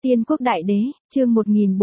Tiên quốc đại đế, chương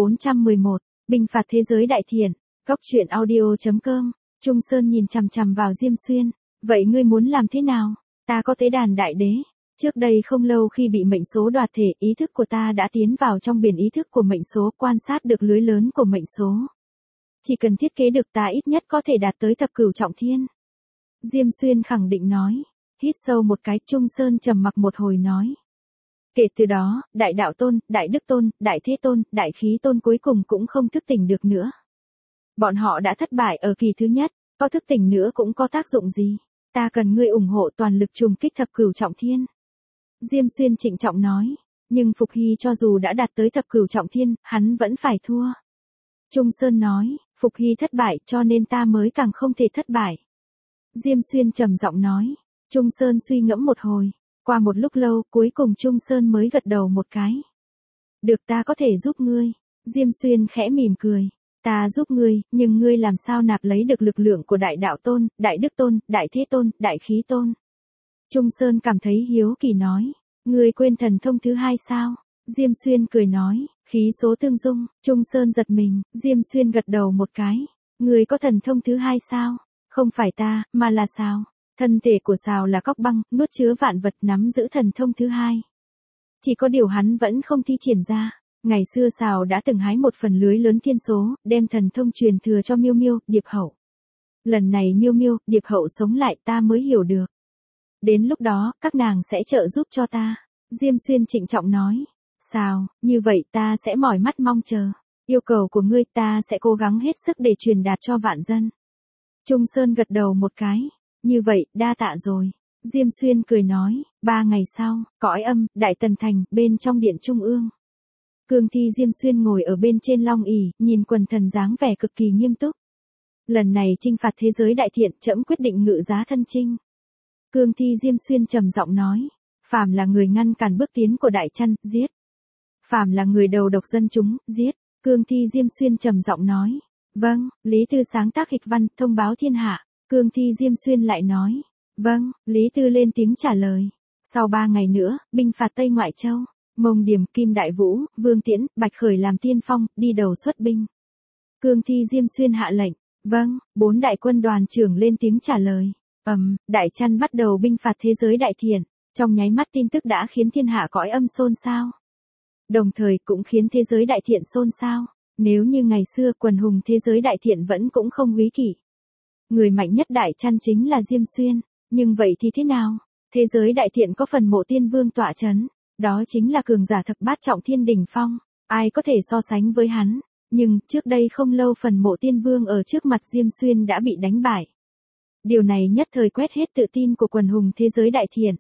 1411, binh phạt thế giới đại thiện, góc truyện audio.com, Trung Sơn nhìn chằm chằm vào Diêm Xuyên, vậy ngươi muốn làm thế nào? Ta có tế đàn đại đế. Trước đây không lâu khi bị mệnh số đoạt thể, ý thức của ta đã tiến vào trong biển ý thức của mệnh số, quan sát được lưới lớn của mệnh số. Chỉ cần thiết kế được ta ít nhất có thể đạt tới thập cửu trọng thiên. Diêm Xuyên khẳng định nói, hít sâu một cái, Trung Sơn trầm mặc một hồi nói. Kể từ đó, đại đạo tôn, đại đức tôn, đại thế tôn, đại khí tôn cuối cùng cũng không thức tỉnh được nữa. Bọn họ đã thất bại ở kỳ thứ nhất, có thức tỉnh nữa cũng có tác dụng gì? Ta cần ngươi ủng hộ toàn lực trùng kích thập cửu trọng thiên. Diêm Xuyên trịnh trọng nói, nhưng Phục Hy cho dù đã đạt tới thập cửu trọng thiên, hắn vẫn phải thua. Trung Sơn nói, Phục Hy thất bại cho nên ta mới càng không thể thất bại. Diêm Xuyên trầm giọng nói, Trung Sơn suy ngẫm một hồi. Qua một lúc lâu, cuối cùng Trung Sơn mới gật đầu một cái. Được, ta có thể giúp ngươi. Diêm Xuyên khẽ mỉm cười. Ta giúp ngươi, nhưng ngươi làm sao nạp lấy được lực lượng của đại đạo tôn, đại đức tôn, đại thế tôn, đại khí tôn? Trung Sơn cảm thấy hiếu kỳ nói. Ngươi quên thần thông thứ hai sao? Diêm Xuyên cười nói, khí số tương dung. Trung Sơn giật mình, Diêm Xuyên gật đầu một cái. Ngươi có thần thông thứ hai sao? Không phải ta, mà là sao? Thân thể của Sào là cóc băng, nuốt chứa vạn vật, nắm giữ thần thông thứ hai. Chỉ có điều hắn vẫn không thi triển ra. Ngày xưa Sào đã từng hái một phần lưới lớn thiên số, đem thần thông truyền thừa cho Miêu Miêu, Điệp Hậu. Lần này Miêu Miêu, Điệp Hậu sống lại ta mới hiểu được. Đến lúc đó, các nàng sẽ trợ giúp cho ta. Diêm Xuyên trịnh trọng nói. Sào, như vậy ta sẽ mỏi mắt mong chờ. Yêu cầu của ngươi ta sẽ cố gắng hết sức để truyền đạt cho vạn dân. Trung Sơn gật đầu một cái. Như vậy, đa tạ rồi. Diêm Xuyên cười nói, 3 ngày sau, cõi âm, Đại Tần Thành, bên trong điện trung ương. Cương Thi Diêm Xuyên ngồi ở bên trên long ỷ, nhìn quần thần dáng vẻ cực kỳ nghiêm túc. Lần này chinh phạt thế giới đại thiện, trẫm quyết định ngự giá thân chinh. Cương Thi Diêm Xuyên trầm giọng nói, phàm là người ngăn cản bước tiến của Đại Trăn, giết. Phàm là người đầu độc dân chúng, giết. Cương Thi Diêm Xuyên trầm giọng nói, vâng. Lý Tư sáng tác hịch văn, thông báo thiên hạ. Cương Thi Diêm Xuyên lại nói, vâng. Lý Tư lên tiếng trả lời. Sau 3 ngày nữa, binh phạt Tây Ngoại Châu, Mông Điểm, Kim Đại Vũ, Vương Tiễn, Bạch Khởi làm tiên phong, đi đầu xuất binh. Cương Thi Diêm Xuyên hạ lệnh, vâng. 4 đại quân đoàn trưởng lên tiếng trả lời. Đại Trăn bắt đầu binh phạt thế giới đại thiện, trong nháy mắt tin tức đã khiến thiên hạ cõi âm xôn xao. Đồng thời cũng khiến thế giới đại thiện xôn xao. Nếu như ngày xưa quần hùng thế giới đại thiện vẫn cũng không quý kỷ. Người mạnh nhất Đại Trăn chính là Diêm Xuyên, nhưng vậy thì thế nào? Thế giới đại thiện có phần mộ tiên vương tọa chấn, đó chính là cường giả thập bát trọng thiên đỉnh phong, ai có thể so sánh với hắn? Nhưng trước đây không lâu phần mộ tiên vương ở trước mặt Diêm Xuyên đã bị đánh bại. Điều này nhất thời quét hết tự tin của quần hùng thế giới đại thiện.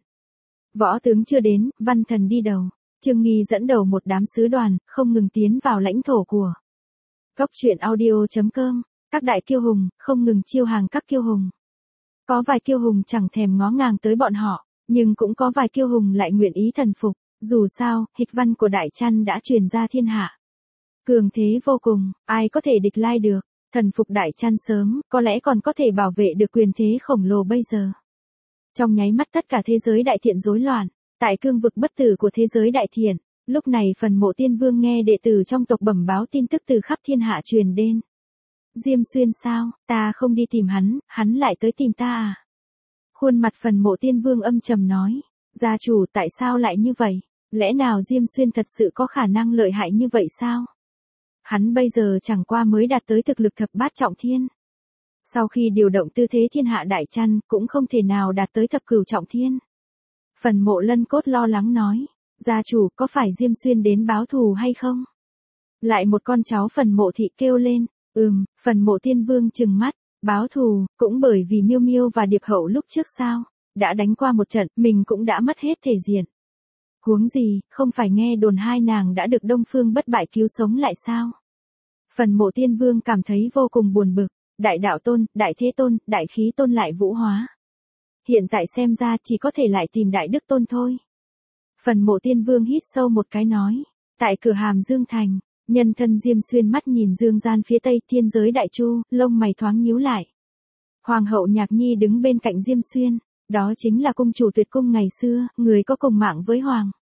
Võ tướng chưa đến, văn thần đi đầu, Trương Nghi dẫn đầu một đám sứ đoàn, không ngừng tiến vào lãnh thổ của góc truyện audio.com. Các đại kiêu hùng, không ngừng chiêu hàng các kiêu hùng. Có vài kiêu hùng chẳng thèm ngó ngàng tới bọn họ, nhưng cũng có vài kiêu hùng lại nguyện ý thần phục, dù sao, hịch văn của Đại Trăn đã truyền ra thiên hạ. Cường thế vô cùng, ai có thể địch lai được, thần phục Đại Trăn sớm, có lẽ còn có thể bảo vệ được quyền thế khổng lồ bây giờ. Trong nháy mắt tất cả thế giới đại thiện rối loạn, tại cương vực bất tử của thế giới đại thiện, lúc này phần mộ tiên vương nghe đệ tử trong tộc bẩm báo tin tức từ khắp thiên hạ truyền đến. Diêm Xuyên sao, ta không đi tìm hắn lại tới tìm ta à? Khuôn mặt phần mộ tiên vương âm trầm nói, gia chủ tại sao lại như vậy? Lẽ nào Diêm Xuyên thật sự có khả năng lợi hại như vậy sao? Hắn bây giờ chẳng qua mới đạt tới thực lực thập bát trọng thiên. Sau khi điều động tư thế thiên hạ Đại Trăn cũng không thể nào đạt tới thập cửu trọng thiên. Phần mộ Lân Cốt lo lắng nói, gia chủ có phải Diêm Xuyên đến báo thù hay không? Lại một con cháu phần mộ thị kêu lên. Phần mộ tiên vương trừng mắt, báo thù, cũng bởi vì Miêu Miêu và Điệp Hậu lúc trước sao, đã đánh qua một trận, mình cũng đã mất hết thể diện. Huống gì, không phải nghe đồn hai nàng đã được Đông Phương Bất Bại cứu sống lại sao? Phần mộ tiên vương cảm thấy vô cùng buồn bực, đại đạo tôn, đại thế tôn, đại khí tôn lại vũ hóa. Hiện tại xem ra chỉ có thể lại tìm đại đức tôn thôi. Phần mộ tiên vương hít sâu một cái nói, tại cửa Hàm Dương Thành. Nhân thân Diêm Xuyên mắt nhìn dương gian phía tây thiên giới đại chu, lông mày thoáng nhíu lại. Hoàng hậu Nhạc Nhi đứng bên cạnh Diêm Xuyên, đó chính là cung chủ tuyệt cung ngày xưa, người có cùng mạng với Hoàng.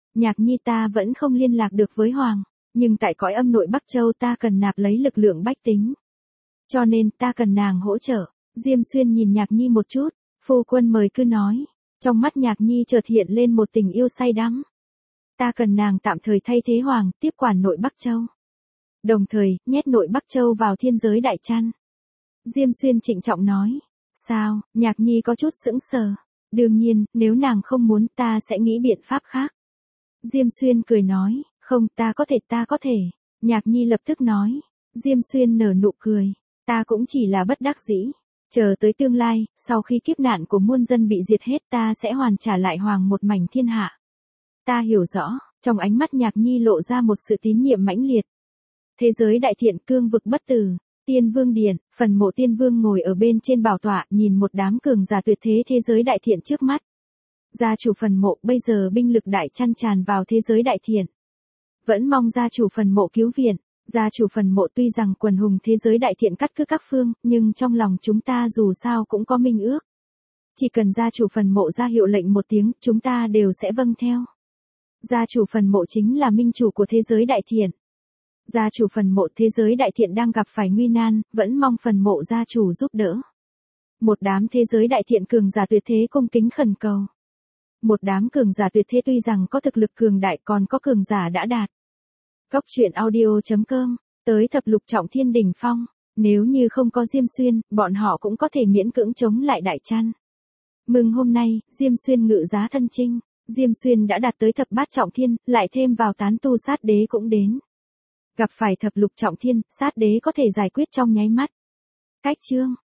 Nhạc Nhi ta vẫn không liên lạc được với Hoàng, nhưng tại cõi âm nội Bắc Châu ta cần nạp lấy lực lượng bách tính. Cho nên ta cần nàng hỗ trợ. Diêm Xuyên nhìn Nhạc Nhi một chút, phu quân mời cứ nói. Trong mắt Nhạc Nhi chợt hiện lên một tình yêu say đắm. Ta cần nàng tạm thời thay thế Hoàng, tiếp quản nội Bắc Châu. Đồng thời, nhét nội Bắc Châu vào thiên giới đại chăn. Diêm Xuyên trịnh trọng nói. Sao? Nhạc Nhi có chút sững sờ. Đương nhiên, nếu nàng không muốn ta sẽ nghĩ biện pháp khác. Diêm Xuyên cười nói, không ta có thể. Nhạc Nhi lập tức nói. Diêm Xuyên nở nụ cười. Ta cũng chỉ là bất đắc dĩ. Chờ tới tương lai, sau khi kiếp nạn của muôn dân bị diệt hết ta sẽ hoàn trả lại Hoàng một mảnh thiên hạ. Ta hiểu rõ, trong ánh mắt Nhạc Nhi lộ ra một sự tín nhiệm mãnh liệt. Thế giới đại thiện cương vực bất tử. Tiên Vương Điện, phần mộ Tiên Vương ngồi ở bên trên bảo tọa nhìn một đám cường giả tuyệt thế thế giới đại thiện trước mắt. Gia chủ phần mộ bây giờ binh lực đại chăn tràn vào thế giới đại thiện. Vẫn mong gia chủ phần mộ cứu viện. Gia chủ phần mộ tuy rằng quần hùng thế giới đại thiện cắt cứ các phương, nhưng trong lòng chúng ta dù sao cũng có minh ước. Chỉ cần gia chủ phần mộ ra hiệu lệnh một tiếng, chúng ta đều sẽ vâng theo. Gia chủ phần mộ chính là minh chủ của thế giới đại thiện. Gia chủ phần mộ thế giới đại thiện đang gặp phải nguy nan, vẫn mong phần mộ gia chủ giúp đỡ. Một đám thế giới đại thiện cường giả tuyệt thế cung kính khẩn cầu. Một đám cường giả tuyệt thế tuy rằng có thực lực cường đại còn có cường giả đã đạt. Góc truyện audio.com, tới thập lục trọng thiên đỉnh phong, nếu như không có Diêm Xuyên, bọn họ cũng có thể miễn cưỡng chống lại đại chăn. Mừng hôm nay, Diêm Xuyên ngự giá thân chinh, Diêm Xuyên đã đạt tới thập bát trọng thiên, lại thêm vào tán tu sát đế cũng đến. Gặp phải thập lục trọng thiên, sát đế có thể giải quyết trong nháy mắt. Cách chương